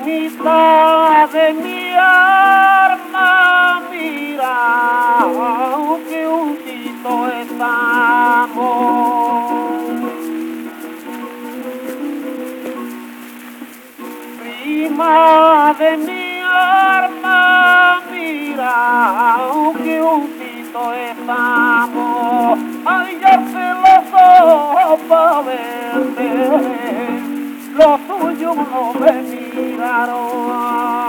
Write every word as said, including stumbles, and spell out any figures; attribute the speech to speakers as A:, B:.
A: Primita de mi alma, mira, que juntito estamos. Prima de mi alma, mira, que juntito estamos. Ay, ya se los ojos pa' verte, los tuyos no me miraron.